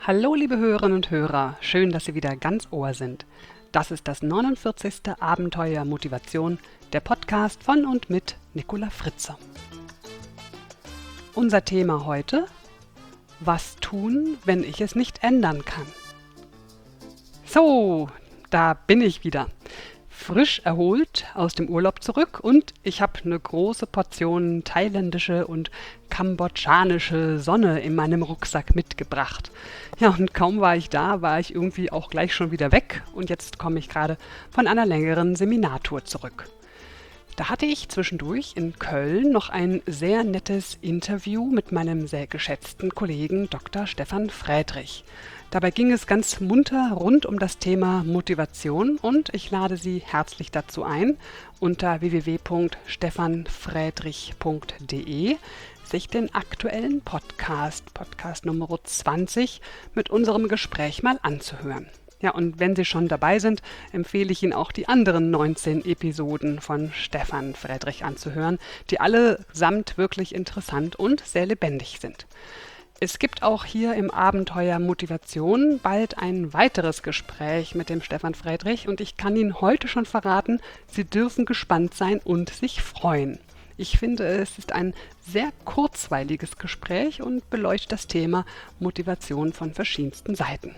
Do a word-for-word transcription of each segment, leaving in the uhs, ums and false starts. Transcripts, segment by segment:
Hallo liebe Hörerinnen und Hörer, schön, dass Sie wieder ganz Ohr sind. Das ist das neunundvierzigste Abenteuer Motivation, der Podcast von und mit Nicola Fritzer. Unser Thema heute: Was tun, wenn ich es nicht ändern kann? So, da bin ich wieder. Frisch erholt aus dem Urlaub zurück und ich habe eine große Portion thailändische und kambodschanische Sonne in meinem Rucksack mitgebracht. Ja, und kaum war ich da, war ich irgendwie auch gleich schon wieder weg und jetzt komme ich gerade von einer längeren Seminartour zurück. Da hatte ich zwischendurch in Köln noch ein sehr nettes Interview mit meinem sehr geschätzten Kollegen Doktor Stefan Friedrich. Dabei ging es ganz munter rund um das Thema Motivation und ich lade Sie herzlich dazu ein, unter w w w punkt stefan friedrich punkt d e sich den aktuellen Podcast, Podcast Nummer zwanzig, mit unserem Gespräch mal anzuhören. Ja, und wenn Sie schon dabei sind, empfehle ich Ihnen auch die anderen neunzehn Episoden von Stefan Friedrich anzuhören, die allesamt wirklich interessant und sehr lebendig sind. Es gibt auch hier im Abenteuer Motivation bald ein weiteres Gespräch mit dem Stefan Friedrich und ich kann Ihnen heute schon verraten, Sie dürfen gespannt sein und sich freuen. Ich finde, es ist ein sehr kurzweiliges Gespräch und beleuchtet das Thema Motivation von verschiedensten Seiten.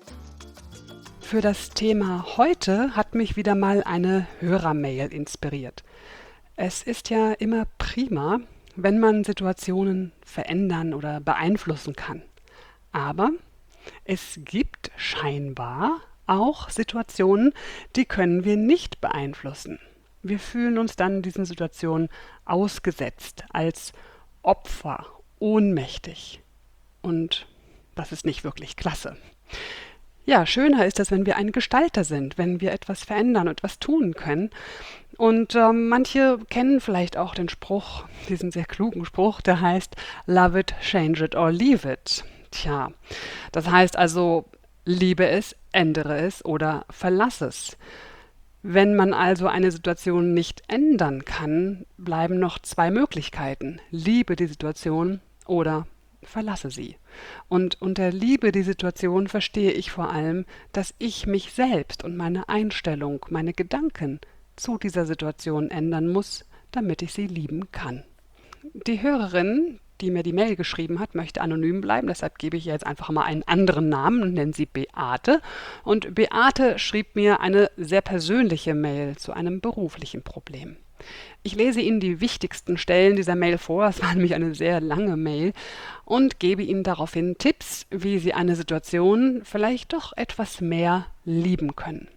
Für das Thema heute hat mich wieder mal eine Hörermail inspiriert. Es ist ja immer prima, wenn man Situationen verändern oder beeinflussen kann. Aber es gibt scheinbar auch Situationen, die können wir nicht beeinflussen. Wir fühlen uns dann diesen Situationen ausgesetzt, als Opfer, ohnmächtig. Und das ist nicht wirklich klasse. Ja, schöner ist es, wenn wir ein Gestalter sind, wenn wir etwas verändern und etwas tun können. Und ähm, manche kennen vielleicht auch den Spruch, diesen sehr klugen Spruch, der heißt Love it, change it or leave it. Tja, das heißt also, liebe es, ändere es oder verlass es. Wenn man also eine Situation nicht ändern kann, bleiben noch zwei Möglichkeiten. Liebe die Situation oder verlasse sie. Und unter Liebe die Situation verstehe ich vor allem, dass ich mich selbst und meine Einstellung, meine Gedanken zu dieser Situation ändern muss, damit ich sie lieben kann. Die Hörerin, die mir die Mail geschrieben hat, möchte anonym bleiben, deshalb gebe ich ihr jetzt einfach mal einen anderen Namen und nenne sie Beate. Und Beate schrieb mir eine sehr persönliche Mail zu einem beruflichen Problem. Ich lese Ihnen die wichtigsten Stellen dieser Mail vor, es war nämlich eine sehr lange Mail, und gebe Ihnen daraufhin Tipps, wie Sie eine Situation vielleicht doch etwas mehr lieben können.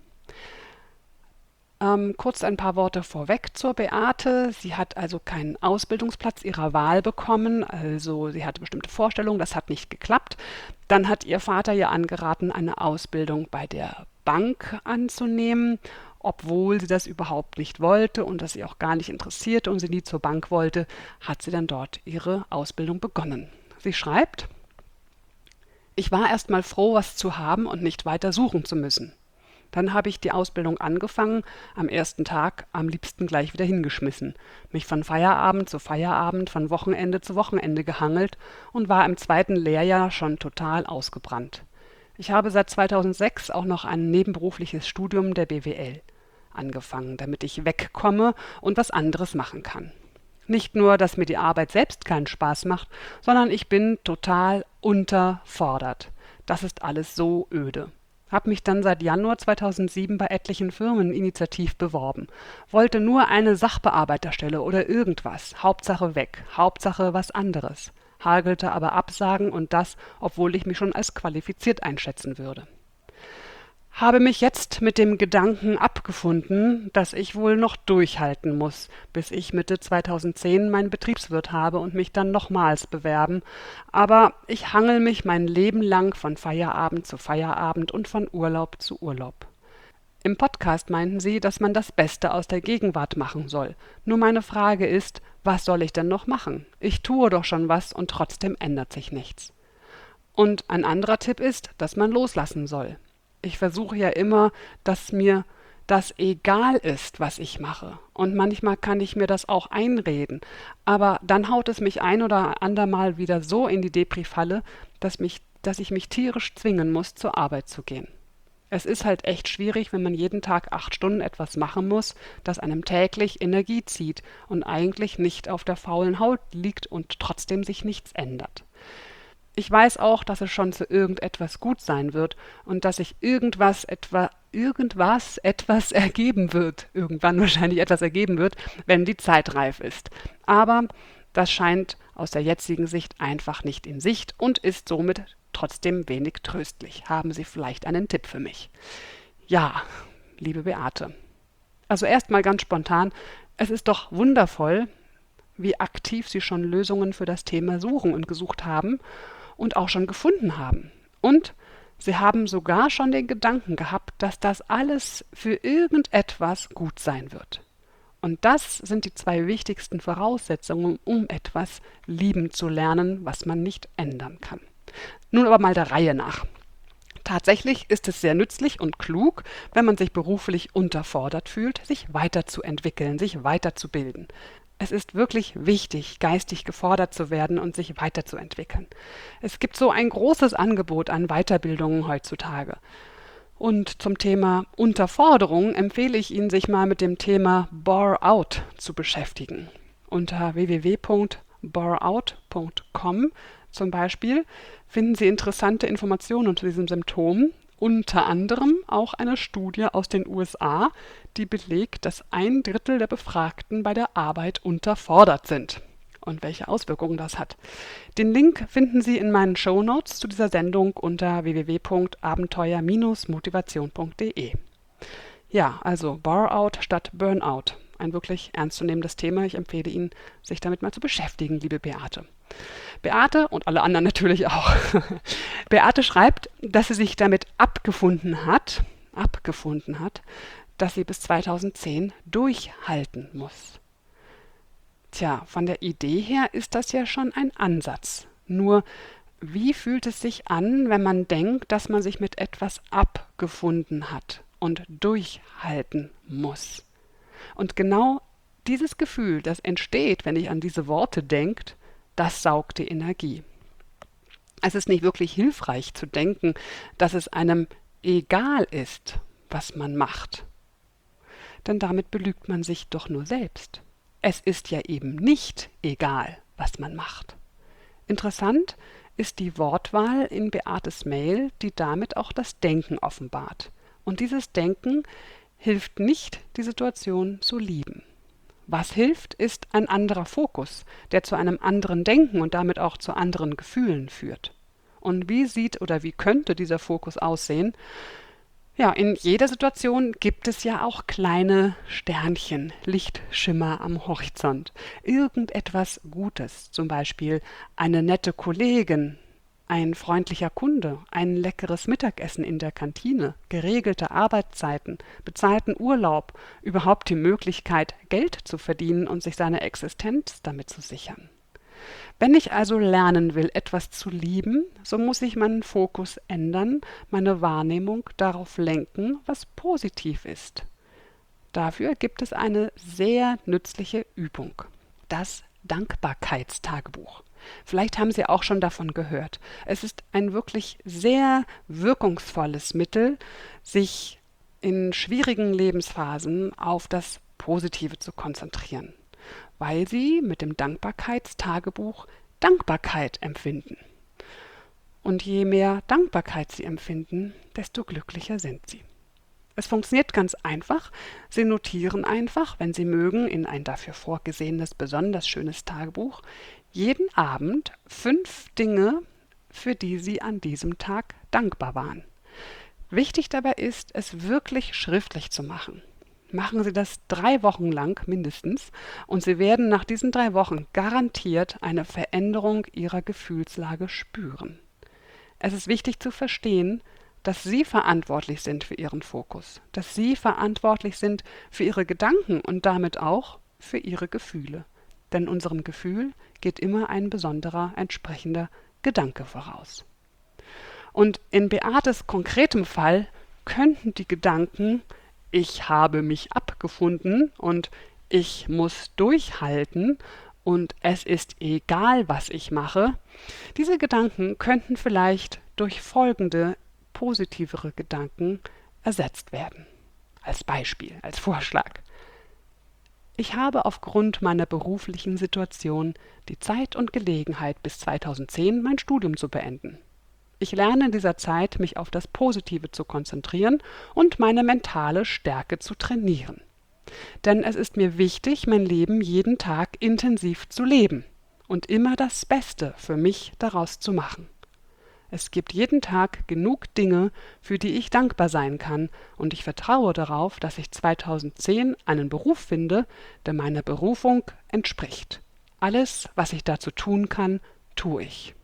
Ähm, kurz ein paar Worte vorweg zur Beate. Sie hat also keinen Ausbildungsplatz ihrer Wahl bekommen, also sie hatte bestimmte Vorstellungen, das hat nicht geklappt. Dann hat ihr Vater ihr angeraten, eine Ausbildung bei der Bank anzunehmen, obwohl sie das überhaupt nicht wollte und das sie auch gar nicht interessierte und sie nie zur Bank wollte, hat sie dann dort ihre Ausbildung begonnen. Sie schreibt: Ich war erst mal froh, was zu haben und nicht weiter suchen zu müssen. Dann habe ich die Ausbildung angefangen, am ersten Tag am liebsten gleich wieder hingeschmissen, mich von Feierabend zu Feierabend, von Wochenende zu Wochenende gehangelt und war im zweiten Lehrjahr schon total ausgebrannt. Ich habe seit zweitausendsechs auch noch ein nebenberufliches Studium der B W L angefangen, damit ich wegkomme und was anderes machen kann. Nicht nur, dass mir die Arbeit selbst keinen Spaß macht, sondern ich bin total unterfordert. Das ist alles so öde. Habe mich dann seit Januar zweitausendsieben bei etlichen Firmen initiativ beworben. Wollte nur eine Sachbearbeiterstelle oder irgendwas. Hauptsache weg. Hauptsache was anderes. Hagelte aber Absagen und das, obwohl ich mich schon als qualifiziert einschätzen würde. Habe mich jetzt mit dem Gedanken abgefunden, dass ich wohl noch durchhalten muss, bis ich Mitte zweitausendzehn meinen Betriebswirt habe und mich dann nochmals bewerben. Aber ich hangel mich mein Leben lang von Feierabend zu Feierabend und von Urlaub zu Urlaub. Im Podcast meinten sie, dass man das Beste aus der Gegenwart machen soll. Nur meine Frage ist, was soll ich denn noch machen? Ich tue doch schon was und trotzdem ändert sich nichts. Und ein anderer Tipp ist, dass man loslassen soll. Ich versuche ja immer, dass mir das egal ist, was ich mache. Und manchmal kann ich mir das auch einreden. Aber dann haut es mich ein oder andermal wieder so in die Depri-Falle, dass mich dass ich mich tierisch zwingen muss, zur Arbeit zu gehen. Es ist halt echt schwierig, wenn man jeden Tag acht Stunden etwas machen muss, das einem täglich Energie zieht und eigentlich nicht auf der faulen Haut liegt und trotzdem sich nichts ändert. Ich weiß auch, dass es schon zu irgendetwas gut sein wird und dass sich irgendwas etwa irgendwas etwas ergeben wird, irgendwann wahrscheinlich etwas ergeben wird, wenn die Zeit reif ist. Aber das scheint aus der jetzigen Sicht einfach nicht in Sicht und ist somit trotzdem wenig tröstlich. Haben Sie vielleicht einen Tipp für mich? Ja, liebe Beate. Also erstmal ganz spontan, es ist doch wundervoll, wie aktiv Sie schon Lösungen für das Thema suchen und gesucht haben und auch schon gefunden haben. Und Sie haben sogar schon den Gedanken gehabt, dass das alles für irgendetwas gut sein wird. Und das sind die zwei wichtigsten Voraussetzungen, um etwas lieben zu lernen, was man nicht ändern kann. Nun aber mal der Reihe nach. Tatsächlich ist es sehr nützlich und klug, wenn man sich beruflich unterfordert fühlt, sich weiterzuentwickeln, sich weiterzubilden. Es ist wirklich wichtig, geistig gefordert zu werden und sich weiterzuentwickeln. Es gibt so ein großes Angebot an Weiterbildungen heutzutage. Und zum Thema Unterforderung empfehle ich Ihnen, sich mal mit dem Thema Bore-out zu beschäftigen. Unter w w w punkt bore out punkt com zum Beispiel finden Sie interessante Informationen zu diesem Symptom, unter anderem auch eine Studie aus den U S A, die belegt, dass ein Drittel der Befragten bei der Arbeit unterfordert sind und welche Auswirkungen das hat. Den Link finden Sie in meinen Shownotes zu dieser Sendung unter w w w punkt abenteuer Bindestrich motivation punkt d e. Ja, also Bore-out statt Burnout. Ein wirklich ernstzunehmendes Thema. Ich empfehle Ihnen, sich damit mal zu beschäftigen, liebe Beate. Beate und alle anderen natürlich auch. Beate schreibt, dass sie sich damit abgefunden hat, abgefunden hat, dass sie bis zweitausendzehn durchhalten muss. Tja, von der Idee her ist das ja schon ein Ansatz. Nur, wie fühlt es sich an, wenn man denkt, dass man sich mit etwas abgefunden hat und durchhalten muss? Und genau dieses Gefühl, das entsteht, wenn ich an diese Worte denke, das saugt die Energie. Es ist nicht wirklich hilfreich zu denken, dass es einem egal ist, was man macht. Denn damit belügt man sich doch nur selbst. Es ist ja eben nicht egal, was man macht. Interessant ist die Wortwahl in Beates Mail, die damit auch das Denken offenbart. Und dieses Denken hilft nicht, die Situation zu lieben. Was hilft, ist ein anderer Fokus, der zu einem anderen Denken und damit auch zu anderen Gefühlen führt. Und wie sieht oder wie könnte dieser Fokus aussehen? Ja, in jeder Situation gibt es ja auch kleine Sternchen, Lichtschimmer am Horizont. Irgendetwas Gutes, zum Beispiel eine nette Kollegin, ein freundlicher Kunde, ein leckeres Mittagessen in der Kantine, geregelte Arbeitszeiten, bezahlten Urlaub, überhaupt die Möglichkeit, Geld zu verdienen und sich seine Existenz damit zu sichern. Wenn ich also lernen will, etwas zu lieben, so muss ich meinen Fokus ändern, meine Wahrnehmung darauf lenken, was positiv ist. Dafür gibt es eine sehr nützliche Übung, das Dankbarkeitstagebuch. Vielleicht haben Sie auch schon davon gehört. Es ist ein wirklich sehr wirkungsvolles Mittel, sich in schwierigen Lebensphasen auf das Positive zu konzentrieren, weil Sie mit dem Dankbarkeitstagebuch Dankbarkeit empfinden. Und je mehr Dankbarkeit Sie empfinden, desto glücklicher sind Sie. Es funktioniert ganz einfach. Sie notieren einfach, wenn Sie mögen, in ein dafür vorgesehenes, besonders schönes Tagebuch, jeden Abend fünf Dinge, für die Sie an diesem Tag dankbar waren. Wichtig dabei ist, es wirklich schriftlich zu machen. Machen Sie das drei Wochen lang mindestens und Sie werden nach diesen drei Wochen garantiert eine Veränderung Ihrer Gefühlslage spüren. Es ist wichtig zu verstehen, dass Sie verantwortlich sind für Ihren Fokus, dass Sie verantwortlich sind für Ihre Gedanken und damit auch für Ihre Gefühle. Denn unserem Gefühl geht immer ein besonderer, entsprechender Gedanke voraus. Und in Beates konkretem Fall könnten die Gedanken „Ich habe mich abgefunden“ und „Ich muss durchhalten“ und „Es ist egal, was ich mache“, diese Gedanken könnten vielleicht durch folgende positivere Gedanken ersetzt werden. Als Beispiel, als Vorschlag. Ich habe aufgrund meiner beruflichen Situation die Zeit und Gelegenheit, bis zweitausendzehn mein Studium zu beenden. Ich lerne in dieser Zeit, mich auf das Positive zu konzentrieren und meine mentale Stärke zu trainieren. Denn es ist mir wichtig, mein Leben jeden Tag intensiv zu leben und immer das Beste für mich daraus zu machen. Es gibt jeden Tag genug Dinge, für die ich dankbar sein kann, und ich vertraue darauf, dass ich zweitausendzehn einen Beruf finde, der meiner Berufung entspricht. Alles, was ich dazu tun kann, tue ich.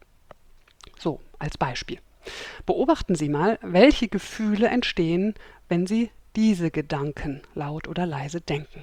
So, als Beispiel. Beobachten Sie mal, welche Gefühle entstehen, wenn Sie diese Gedanken laut oder leise denken.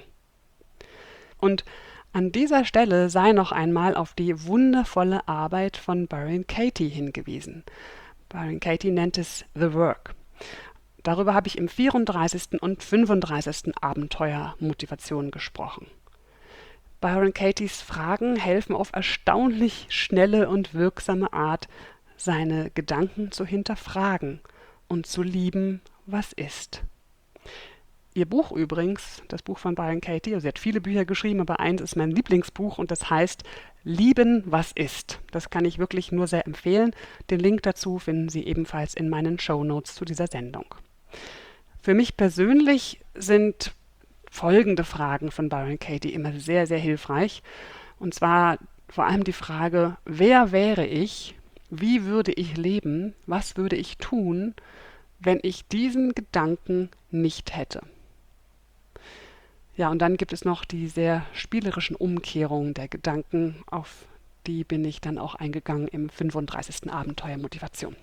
Und an dieser Stelle sei noch einmal auf die wundervolle Arbeit von Byron Katie hingewiesen. Byron Katie nennt es The Work. Darüber habe ich im vierunddreißigsten und fünfunddreißigsten Abenteuer Motivation gesprochen. Byron Katies Fragen helfen auf erstaunlich schnelle und wirksame Art, seine Gedanken zu hinterfragen und zu lieben, was ist. Ihr Buch übrigens, das Buch von Byron Katie, also sie hat viele Bücher geschrieben, aber eins ist mein Lieblingsbuch und das heißt Lieben, was ist. Das kann ich wirklich nur sehr empfehlen. Den Link dazu finden Sie ebenfalls in meinen Shownotes zu dieser Sendung. Für mich persönlich sind folgende Fragen von Byron Katie immer sehr, sehr hilfreich. Und zwar vor allem die Frage, wer wäre ich, wie würde ich leben, was würde ich tun, wenn ich diesen Gedanken nicht hätte. Ja, und dann gibt es noch die sehr spielerischen Umkehrungen der Gedanken, auf die bin ich dann auch eingegangen im fünfunddreißigsten Abenteuer Motivation.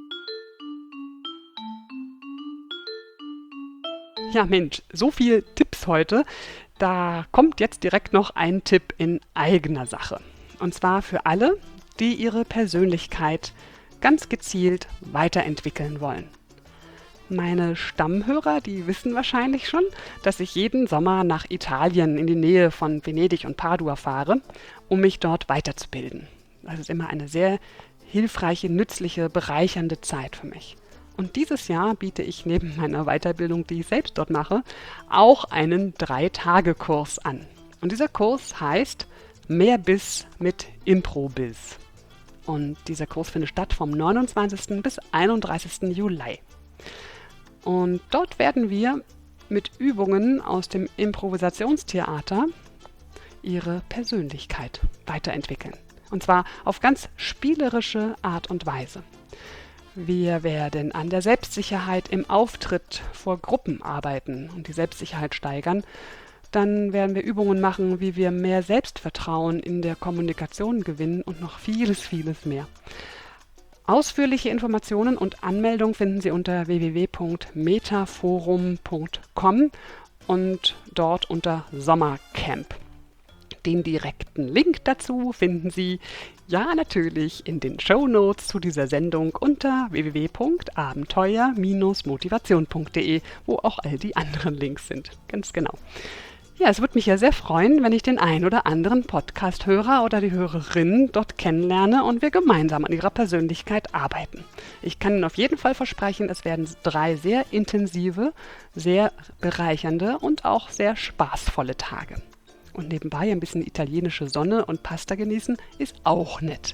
Ja Mensch, so viel Tipps heute. Da kommt jetzt direkt noch ein Tipp in eigener Sache. Und zwar für alle, die ihre Persönlichkeit ganz gezielt weiterentwickeln wollen. Meine Stammhörer, die wissen wahrscheinlich schon, dass ich jeden Sommer nach Italien in die Nähe von Venedig und Padua fahre, um mich dort weiterzubilden. Das ist immer eine sehr hilfreiche, nützliche, bereichernde Zeit für mich. Und dieses Jahr biete ich neben meiner Weiterbildung, die ich selbst dort mache, auch einen Drei-Tage-Kurs an. Und dieser Kurs heißt Mehr Biss mit Impro-Biss. Und dieser Kurs findet statt vom neunundzwanzigsten bis einunddreißigsten Juli. Und dort werden wir mit Übungen aus dem Improvisationstheater ihre Persönlichkeit weiterentwickeln. Und zwar auf ganz spielerische Art und Weise. Wir werden an der Selbstsicherheit im Auftritt vor Gruppen arbeiten und die Selbstsicherheit steigern. Dann werden wir Übungen machen, wie wir mehr Selbstvertrauen in der Kommunikation gewinnen und noch vieles, vieles mehr. Ausführliche Informationen und Anmeldung finden Sie unter w w w punkt metaforum punkt com und dort unter Sommercamp. Den direkten Link dazu finden Sie, ja natürlich, in den Shownotes zu dieser Sendung unter w w w punkt abenteuer Bindestrich motivation punkt d e, wo auch all die anderen Links sind. Ganz genau. Ja, es würde mich ja sehr freuen, wenn ich den ein oder anderen Podcast-Hörer oder die Hörerin dort kennenlerne und wir gemeinsam an ihrer Persönlichkeit arbeiten. Ich kann Ihnen auf jeden Fall versprechen, es werden drei sehr intensive, sehr bereichernde und auch sehr spaßvolle Tage. Und nebenbei ein bisschen italienische Sonne und Pasta genießen ist auch nett.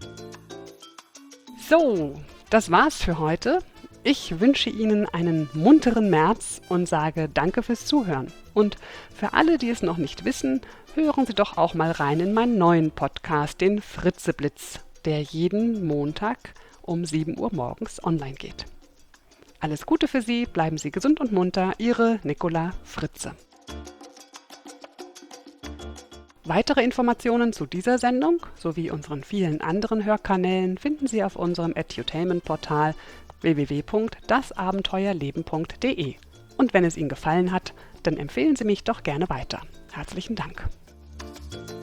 So, das war's für heute. Ich wünsche Ihnen einen munteren März und sage Danke fürs Zuhören. Und für alle, die es noch nicht wissen, hören Sie doch auch mal rein in meinen neuen Podcast, den Fritzeblitz, der jeden Montag um sieben Uhr morgens online geht. Alles Gute für Sie, bleiben Sie gesund und munter, Ihre Nicola Fritze. Weitere Informationen zu dieser Sendung sowie unseren vielen anderen Hörkanälen finden Sie auf unserem Edutainment-Portal w w w punkt das abenteuerleben punkt d e. Und wenn es Ihnen gefallen hat, dann empfehlen Sie mich doch gerne weiter. Herzlichen Dank.